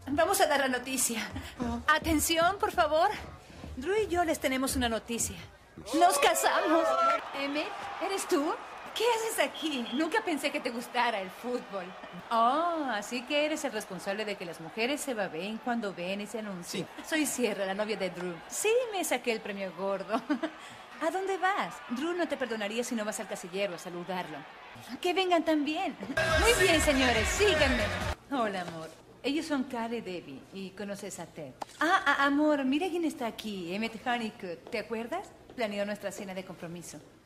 Vamos a dar la noticia. Atención, por favor. Drew y yo les tenemos una noticia. ¡Nos casamos! Emmett, ¿eres tú? ¿Qué haces aquí? Nunca pensé que te gustara el fútbol. Oh, así que eres el responsable de que las mujeres se babeen cuando ven ese anuncio. Sí. Soy Sierra, la novia de Drew. Sí, me saqué el premio gordo. ¿A dónde vas? Drew no te perdonaría si no vas al casillero a saludarlo. Que vengan también. Muy bien, señores, síganme. Hola, amor. Ellos son Carl y Debbie, y conoces a Ted. Amor, mira quién está aquí, Emmett Honeycutt. ¿Te acuerdas? Planeó nuestra cena de compromiso.